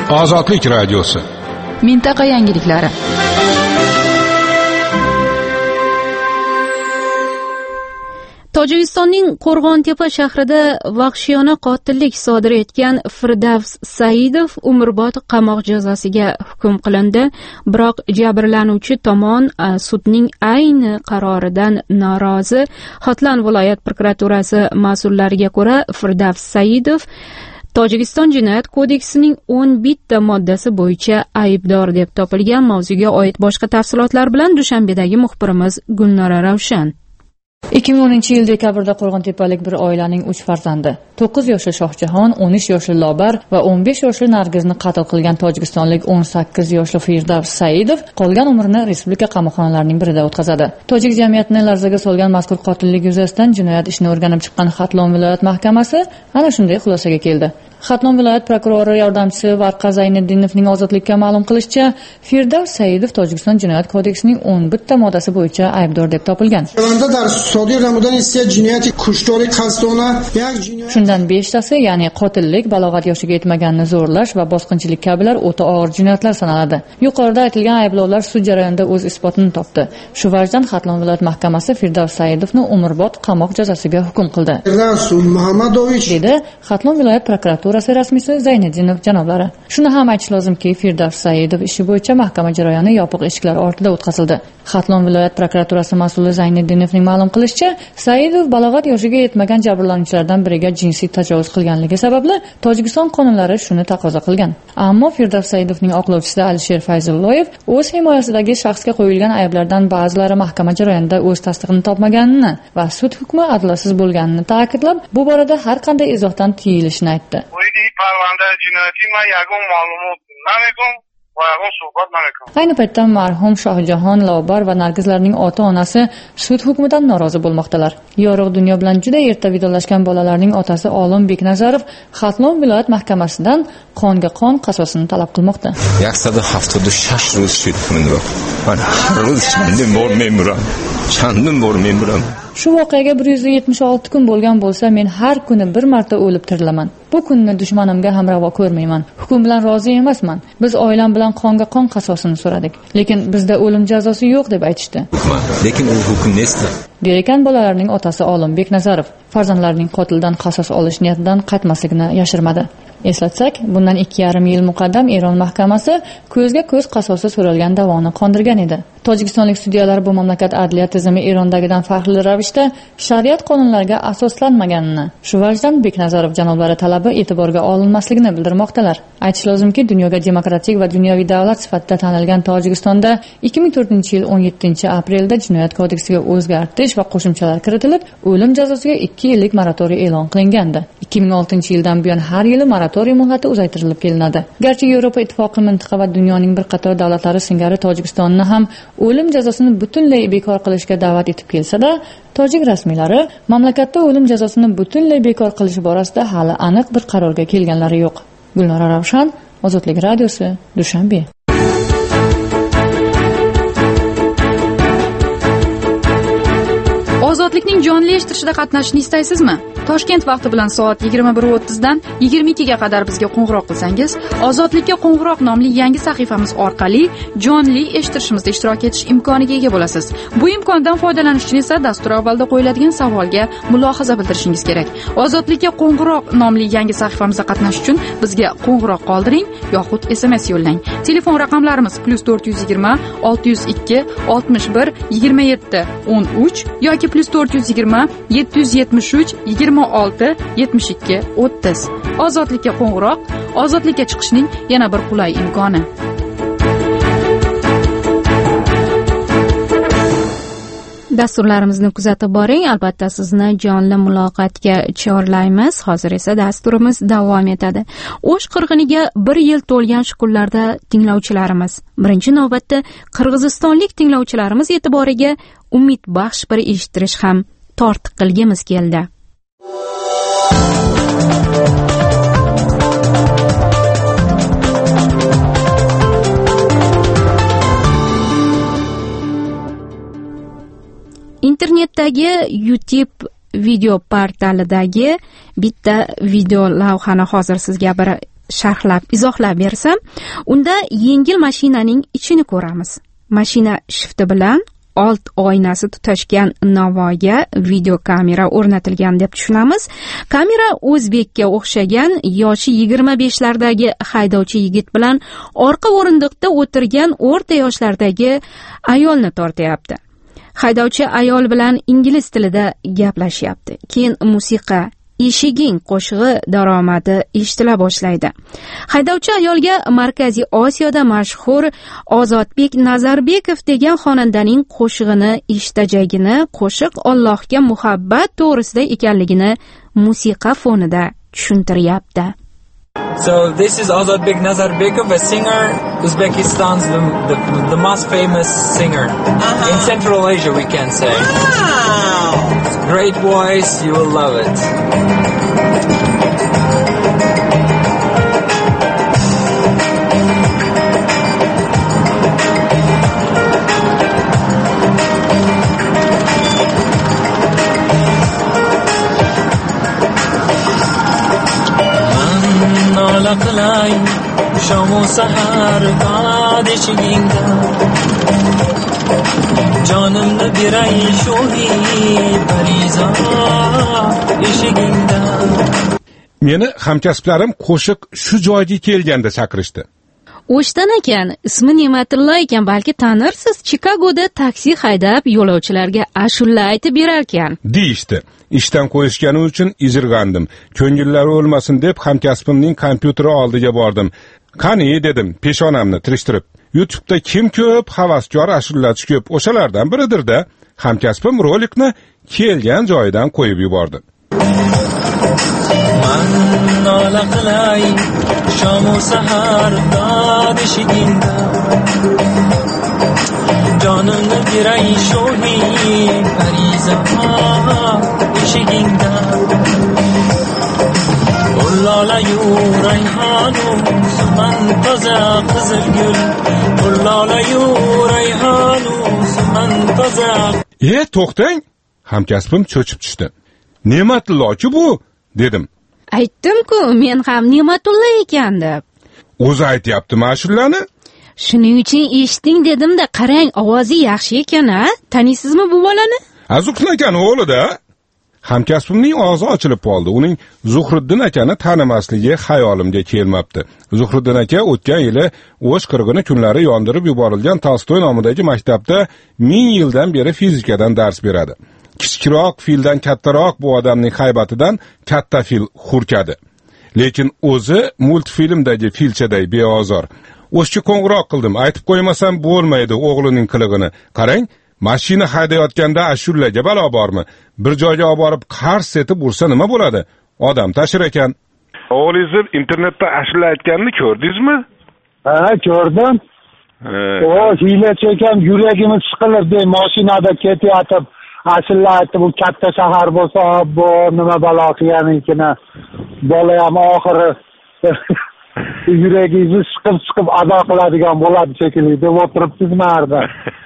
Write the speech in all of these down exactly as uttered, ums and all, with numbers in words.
Ozodlik radiosi. Mintaqa yangiliklari. Tojikistonning Qo'rg'ontepa shahrida vahshiyona qotillik sodir etgan Firdavs Saidov umrbod qamoq jazosiga hukm qilindi. Biroq jabrlanuvchi tomon sudning ayni qaroridan norozi. Xotlan viloyat prokuraturasi mas'ullariga ko'ra, Firdavs Saidov Tojikiston jinoyat kodeksining o'n bitta moddasi bo'yicha aybdor deb topilgan. Mavzuga oid boshqa tafsilotlar bilan Dushanbedagi muxbirimiz Gulnora Ravshan. ikki ming o'ninchi yil dekabrda Qo'rg'ontepalik bir oilaning uch farzandi, to'qqiz yoshli Shohjahon, o'n uch yoshli Lobar va o'n besh yoshli Nargizni qatl qilgan tojikistonlik o'n sakkiz yoshli Firdavs Saidov qolgan umrini respublika qamoqxonalarining birida o'tkazadi. Tojik jamiyatini larzaga solgan mazkur qotillik yuzasidan jinoyat ishini o'rganib chiqqan Xatlon viloyat mahkamasi ana shunday xulosaga keldi. Xatlon viloyat prokurori yordamchisi Varqa Zayniddinovning ozodlikka ma'lum qilishicha, Firdavs Saidov Tojikiston jinoyat kodeksining o'n bitta moddasi bo'yicha aybdor deb topilgan. Shundan beshtasi, ya'ni qotillik, balog'at yoshiga yetmaganni zo'rlash va bosqinchilik kabilar o'ta og'ir jinoyatlar sanaladi. Yuqorida aytilgan ayblovlar sud jarayonida o'z isbotini topdi. Shu vajdan Xatlon viloyat mahkamasi Firdavs Saidovni umrbod qamoq jazosiga hukm qildi. dedi Xatlon viloyat prokuraturasi rasmiysi Zayniddinov janoblari. Shuni ham aytish lozimki, Firdavs Saidov ishi bo'yicha mahkama jarayoni yopiq eshiklar ortida o'tkazildi. Xatlon viloyat prokuraturasi mas'uli Zayniddinovning ma'lum qilishicha, Saidov balog'at yoshiga yetmagan jabrlanuvchilardan biriga jinsiy tajovuz qilganligi sababli Tojikiston qonunlari shuni taqozo qilgan. Ammo Firdavs Saidovning oqlovchisi Alisher Fayzulloyev o'z himoyasidagi shaxsga qo'yilgan ayblardan ba'zilari mahkama jarayonida o'z tasdig'ini topmaganini va sud hukmi adolatsiz bo'lganini ta'kidlab, bu borada har qanday izohdan tiyilishini aytdi. Ayni paytda marhum Shohjahon, Lobar va Nargizlarning ota-onasi sud hukmidan norozi bo'lmoqdalar. Yorug' dunyo bilan juda erta vidolashgan bolalarning otasi Olim Beknazarov Xatlon viloyat mahkamasidan qonga qon qasosini talab qilmoqda. صد و هفتاد و شش روز sud hukmini bor. Men har roz chandin bor memuram. Chandin bor memuram. Shu voqeaga bir yuz yetmish olti kun bo'lgan bo'lsa, men har kuni bir marta o'lib tirilaman. Bu kunni dushmanimga ham ravo ko'rmayman. Hukm bilan rozi emasman. Biz oilam bilan qonga qon qasosini so'radik, lekin bizda o'lim jazosi yo'q deb aytishdi. Lekin u hukm nesdi? Der ekan bolalarning otasi Olim Beknazarov farzandlarining qotildan qasos olish niyatidan qaytmasligini yashirmadi. Eslatsak, bundan ikki yarim yil muqaddam Eron mahkamasi ko'zga ko'z qasosi so'ralgan da'voni qondirgan edi. Tojikistonlik sudyalar bu mamlakat adliya tizimi Erondagidan farqli ravishda shariat qonunlariga asoslanmaganini, shu vajdan Beknazarov janoblari talabi e'tiborga olinmasligini bildirmoqdalar. Aytish lozimki, dunyoga demokratik va dunyoviy davlat sifatida tanilgan Tojikistonda ikki ming to'rtinchi yil o'n yettinchi aprelda jinoyat kodeksiga o'zgartirish va qo'shimchalar kiritilib, o'lim jazosiga ikki yillik moratoriy e'lon qilingandi. ikki ming oltinchi yildan buyon har yili moratoriy muddati uzaytirilib kelinadi. Garchi Yevropa ittifoqi mintaqa va dunyoning bir qator davlatlari singari Tojikistonni ham o'lim jazosini butunlay bekor qilishga da'vat etib kelsa-da, tojik rasmiylari mamlakatda o'lim jazosini butunlay bekor qilish borasida hali aniq bir qarorga kelganlari yo'q. Gulnora Ravshan, Ozodlik radiosi, Dushanbe. Ozodlikning jonli eshittirishida qatnashishni istaysizmi? Toshkent vaqti bilan soat yigirma bir o'ttiz dan yigirma ikki ga qadar bizga qo'ng'iroq qilsangiz, Ozodlikka qo'ng'iroq nomli yangi sahifamiz orqali jonli eshittirishimizda ishtirok etish imkoniga ega bo'lasiz. Bu imkondan foydalanish uchun esa dastur avvalida qo'yiladigan savolga mulohaza bildirishingiz kerak. Ozodlikka qo'ng'iroq nomli yangi sahifamizda qatnashish uchun bizga qo'ng'iroq qoldiring yoxud S M S yo'llang. Telefon raqamlarimiz plus to'rt yuz yigirma olti yuz ikki oltmish bir yigirma yetti o'n uch yoki plus to'rt yuz yigirma yetti yuz yetmish uch yigirma olti yetmish ikki o'ttiz. Ozodlikka qo'ng'iroq, ozodlikka chiqishning yana bir qulay imkoni. Dasturlarimizni kuzatib boring. Albatta sizni jonli muloqotga chorlaymiz. Hozir esa dasturimiz davom etadi. O'sh qirg'iniga bir yil to'lgan shu kunlarda tinglovchilarimiz, birinchi navbatda qirg'izistonlik tinglovchilarimiz e'tiboriga umid baxsh bir eshittirish ham tortiq qilgimiz keldi. Internetdagi YouTube video portalidagi bitta video lavhani hozir sizga bir sharhlab izohlab bersam, unda yengil mashinaning ichini ko'ramiz. Mashina shifti bilan old oynasi tutashgan navoga videokamera o'rnatilgan deb tushunamiz. Kamera o'zbekka o'xshagan yoshi yigirma beshlardagi haydovchi yigit bilan orqa o'rindiqda o'tirgan o'rta yoshlardagi ayolni tortyapti. Haydovchi ayol bilan ingliz tilida gaplashyapti. Keyin musiqa Eshiging qo'shig'i daromadi eshitila boshlaydi. Haydovchi ayolga Markaziy Osiyoda mashhur Ozodbek Nazarbekov degan xonandaning qo'shig'ini eshitajagini, qo'shiq Allohga muhabbat to'g'risida ekanligini musiqa fonida tushuntiryapti. So this is Ozodbek Nazarbekov, a singer, Uzbekistan's the, the, the most famous singer uh-huh. in Central Asia, we can say. Wow! Great voice, you will love it. Qilay shamu sahar bad eshigingda jonimni beray shohi pariza eshigingda. Meni hamkasblarim qo'shiq shu joyga kelganda chaqirishdi. O'shdan ekan, ismi Ne'matullo ekan, balki tanirsiz, Chikagoda taksi haydab yo'lovchilarga ashulla aytib berar ekan. Deyishdi. Ishdan qo'yishgani uchun izirg'andim. Ko'ngillari o'lmasin deb hamkasbimning kompyuteri oldiga bordim. Qani dedim, peshonamni tirishtirib. YouTube'da kim ko'p havaskor ashullachi ko'p, o'shalardan biridir-da. Hamkasbim rolikni kelgan joyidan qo'yib yubordi. Man nola qilay shamu sahar dod eshigingda jonimni beray shohi pariza eshigingda. Ullolayu rayhonu suman toza qizilgul, ullolayu rayhonu suman toza. E, to'xtang. Hamkasbim cho'chib tushdi. Ne'matullochi bu, dedim. Aytdim-ku, men ham Ne'matullo ekan deb. O'zi aytayaptimi ashullani? Shuning uchun eshiting dedim-da, qarang, ovozi yaxshi ekan-a? Taniysizmi bu bolani? Azuqin akani o'g'li-da. Hamkasbimning og'zi ochilib qoldi. Uning Zuhriddin akani tanimasligi xayolimga kelmabdi. Zuhriddin aka o'tgan yili o'sh qirg'ini kunlari yondirib yuborilgan Tolstoy nomidagi maktabda ming yildan beri fizikadan dars beradi. Kichikroq fildan kattaroq bu odamning haybatidan katta fil hurkadi. Lekin o'zi multfilmdagi filchaday beozor. O'shga qo'ng'iroq qildim. Aytib qo'ymasam bo'lmaydi o'g'lining qilig'ini. Qarang, mashina haydayotganda ashullaga balo bormi? Bir joyga olib borib qars etib ursa nima bo'ladi? Odam tashir ekan. O'g'lingiz internetda ashulla aytganini ko'rdingizmi? Ha, ko'rdim. O, hiyla chekam, yuragimiz siqilib deb mashinada ketayotib ashulla aytib, bu katta shahar bo'lsa, bu nima balo qilganikini. Bola ham oxiri yuragingizni siqib-siqib ado qiladigan bo'ladi shekilli deb o'tiribsizmi arda?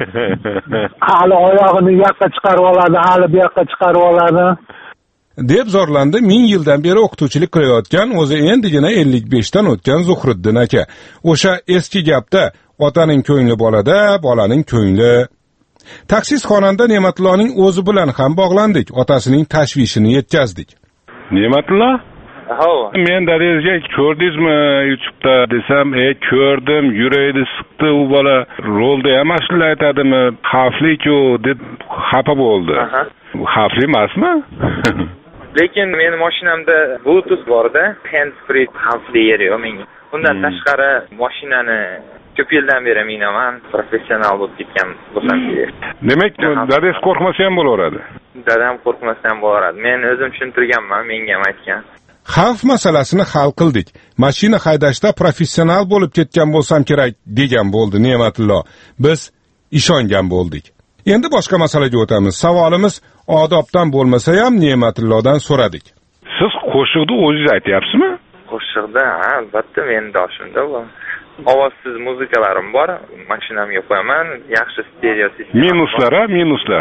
Hali oyog'ini bu yoqqa chiqarib oladi, hali bu yoqqa chiqarib oladi. deb zorlandi ming yildan beri o'qituvchilik qilayotgan, o'zi endigina ellik beshdan o'tgan Zuhriddin aka. O'sha eski gapda otaning ko'ngli bolada, bolaning ko'ngli. Taksiz xonanda Ne'matulloning o'zi bilan ham bog'landik, otasining tashvishini yetkazdik. Ne'matullo? Ha. Men dadangizga ko'rdingizmi YouTube'da desam, "E, ko'rdim, yuragini siqdi u bola, rolda ham ashula aytadimi? Xavfli-ku" deb xafa bo'ldi. Xavfli emasmi? Lekin meni mashinamda Bluetooth bor-da, hands-free xavfli yeri yo'q menga. Bundan tashqari mashinani ko'p yildan beri minaman, professional bo'lib ketgan bo'lsam kerak. Demak, dadangiz qo'rqmasa ham bo'laveradi. Dadam qo'rqmasa ham bo'laveradi. Men o'zim tushuntirganman, menga ham aytgan. Xavf masalasini hal qildik. Mashina haydashda professional bo'lib ketgan bo'lsam kerak degan bo'ldi Ne'matullo. Biz ishongan bo'ldik. Endi boshqa masalaga o'tamiz. Savolimiz odobdan bo'lmasa ham Ne'matullodan so'radik. Siz qo'shiqni o'zingiz aytyapsizmi? Qo'shiqda, ha, albatta men doshimda bu. Ovozsiz muzikalarim bor, mashinamga qo'yaman, yaxshi stereo sistema. Minuslar, ha, minuslar.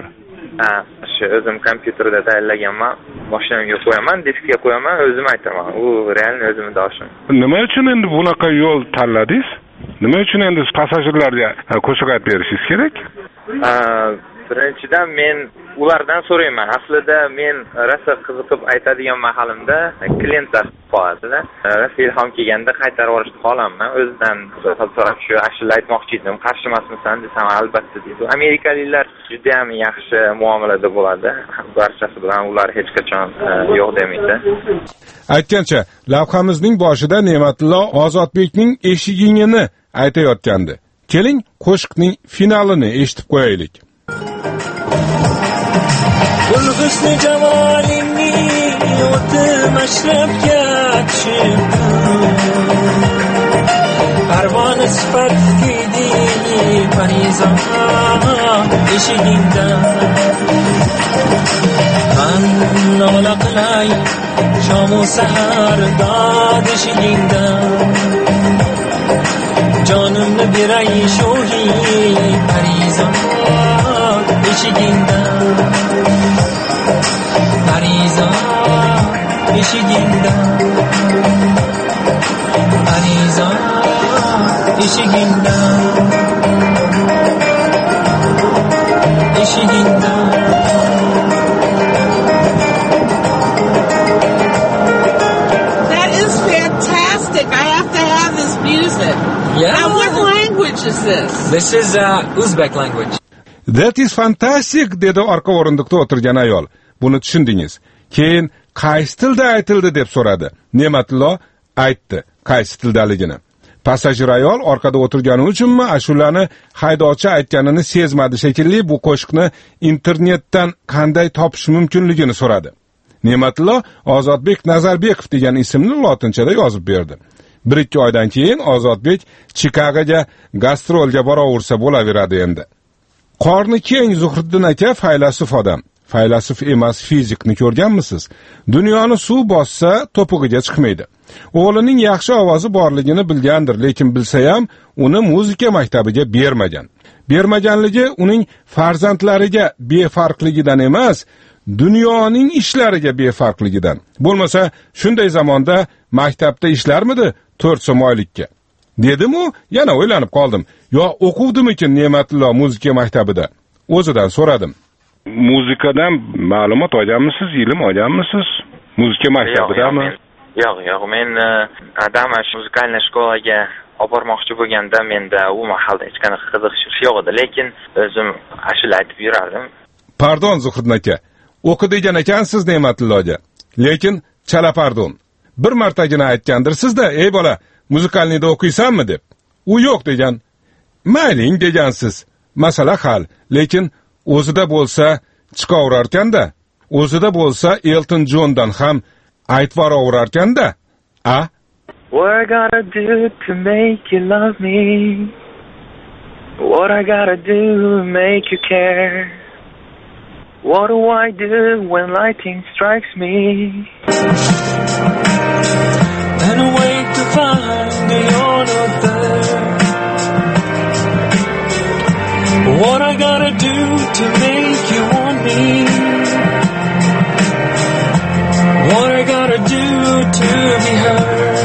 ha shu o'zim kompyuterda tayyorlaganman, mashinamga qo'yaman, diskga qo'yaman, o'zim aytaman, u realni o'zimning doshim. Nima uchun endi bunaqa yo'l tanladingiz? Nima uchun endi passajirlarga qo'shiq aytib berishingiz kerak? Birinchidan men ulardan so'rayman. Aslida men rosa qiziqib aytadigan mahalimda klientlar qoladi-da. Rosa ilhom kelganda qaytarib olishni xohlaman. O'zidan so'rab shu ashula aytmoqchi edim. Qarshi emasmisan desam, albatta deydi. Amerikaliklar juda ham yaxshi muomalada bo'ladi. Barchasi bilan ular hech qachon yo'q demaydi. Aytgancha, lavhamizning boshida Ne'matullo Ozodbekning eshigingni aytayotgandi. Keling, qo'shiqning finalini eshitib qo'yaylik. Gul husni javolingni o'ti mashrabga tushibdi, parvona sifat kuyding parizam eshigingda. Man nola qilay shomu sahar dod eshigingda, jonimni beray shohi parizam eshigingda, parizam eshigingda, parizam eshigingda, eshigingda. That is fantastic. I have to have this music. Yeah. Now, what language is this? This is uh, Uzbek language. That is fantastic, dedi orqa o'rindiqda o'tirgan ayol. Buni tushundingiz. Keyin qaysi tilda aytildi deb so'radi. Ne'matullo aytdi qaysi tildaligini. Passajir ayol orqada o'tirgani uchunmi ashulani haydovchi aytganini sezmadi shekilli bu qo'shiqni internetdan qanday topish mumkinligini so'radi. Ne'matullo Ozodbek Nazarbekov degan ismni lotinchada yozib berdi. Bir ikki oydan keyin Ozodbek Chikagoga gastrolga boraversa bo'laveradi endi. Qorni keng Zuhriddin aka faylasuf odam. Faylasuf emas, fizikni ko'rganmisiz? Dunyoni suv bossa to'pig'iga chiqmaydi. O'g'lining yaxshi ovozi borligini bilgandir, lekin bilsa ham uni muzika maktabiga bermagan. Bermaganligi uning farzandlariga befarqligidan emas, dunyoning ishlariga befarqligidan. Bo'lmasa, shunday zamonda maktabda ishlarmidi to'rt so'm oylikka? Dedim-u, yana o'ylanib qoldim. Yo o'quvdimikin Ne'matullo muzika maktabida? O'zidan so'radim. Muzikadan ma'lumot olganmisiz, ilm olganmisiz? Muzika maktabidami? Yo'q, yo'q, men Damash muzikalniy shkolaga olib bormoqchi bo'lganda menda u mahalda hech qanaqa qiziqish yo'q edi, lekin o'zim ashula aytib yurardim. Pardon Zuhriddin aka, o'qi degan ekansiz Ne'matulloga. Lekin chala pardon. Bir martagina aytgandirsizda, ey bola, muzikalniyda o'qiysanmi deb. U yo'q degan. Mayling degansiz. Masala hal, lekin o'zida bo'lsa chiqaverarkanda, o'zida bo'lsa Elton Johndan ham aytvoraverarkanda. A? What I gotta do to make you love me? What I gotta do to make you care? What do I do when lightning strikes me? And I wait to find you're not there. What I gotta do to make you want me? What I gotta do to be heard?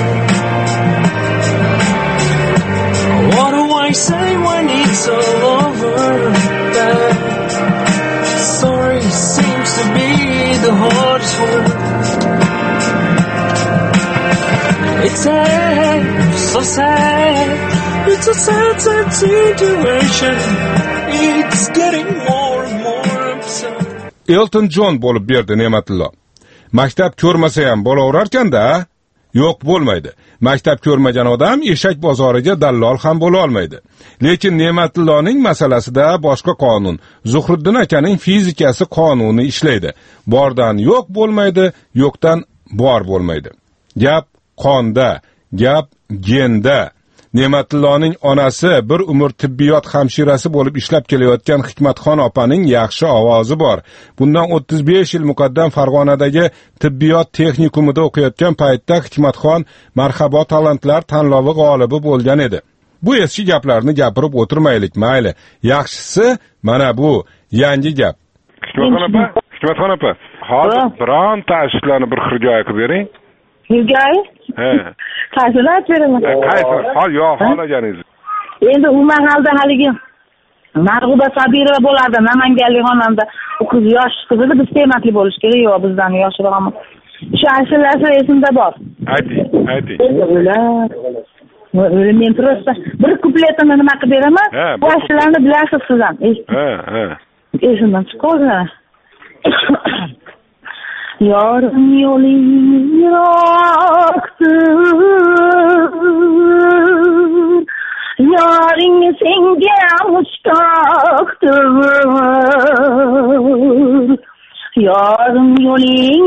What do I say when it's all over? That sorry seems to be the hardest word. It's sad, so sad. It's a sad, sad situation. It's getting more and more absurd. Elton John bo'lib berdi Ne'matullo. Maktab ko'rmasa ham bo'laverarkanda, yo'q bo'lmaydi. Maktab ko'rmagan odam eshak bozoriga dallol ham bo'la olmaydi. Lekin Ne'matulloning masalasida boshqa qonun. Zuhriddin akaning fizikasi qonuni ishlaydi. Bordan yo'q bo'lmaydi, yo'qdan bor bo'lmaydi. Gap qonda, gap genda. Ne'matulloning onasi bir umr tibbiyot hamshirasi bo'lib ishlab kelayotgan Hikmatxon opaning yaxshi ovozi bor. Bundan o'ttiz besh yil muqaddam Farg'onadagi tibbiyot texnikumida o'qiyotgan paytda Hikmatxon marhabo talantlar tanlovi g'olibi bo'lgan edi. Bu eski gaplarni gapirib o'tirmaylik, mayli. Yaxshisi mana bu yangi gap. Hikmatxon opa, Hikmatxon opa, hozir bironta ashulani bir hirgoya qilib bering. Hirgoya? He. Qaysini aytib beraman? Qaysi? Hol yo'q, xohlaganingiz. Endi u mahalda haligi Marg'uba Sabirova bo'ladi, namanganlik xonanda. U qiz yosh qiz edi, biz tematli bo'lish kerak, yo'q bizdan yoshroqmi. Shu ashulasi esimda bor. Ayting, ayting. Men просто bir kupletini nima qilib beraman? Bu ashulani bilasiz siz ham. Ha, ha. Esimdan chiqadi. Yorim yo'ling yiroqdir, yoring senga mushtoqdir. Yorim yo'ling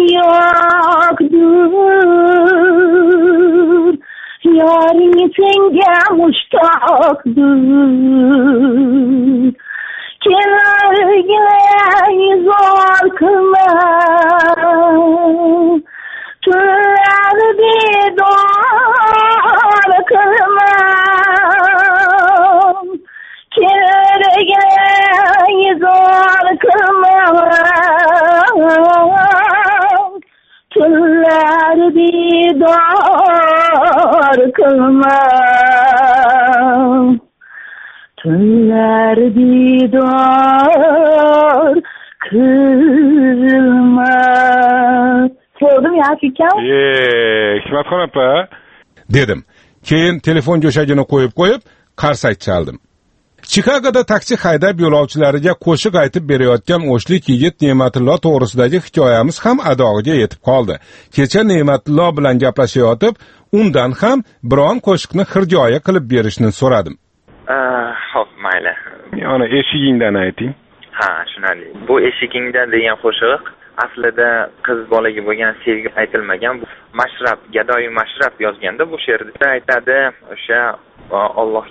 yiroqdir, yoring senga mushtoqdir. Kelarga zor qilma, tunlar bedor qilma. Kelarga zor qilma, tunlar bedor qilma. Tunlar bedor qilma. Sevdim ya fikam. Eee, Hikmatxon opa, dedim. Keyin telefon go'shagini qo'yib qo'yib, qarsak chaldim. Chikagoda taksi haydab yo'lovchilariga qo'shiq aytib berayotgan o'shlik yigit Ne'matullo to'g'risidagi hikoyamiz ham adog'iga yetib qoldi. Kecha Ne'matullo bilan gaplashayotib, undan ham biron qo'shiqni hirgoya qilib berishni so'radim. Xo'p, mayli. Yana eshigingdan ayting. Ha, tushunarli. Bu eshigingda degan qo'shiq aslida qiz bolaga bo'lgan sevgi aytilmagan. Bu Mashrab, Gadoyi Mashrab yozganda bu she'rda aytadi, o'sha Alloh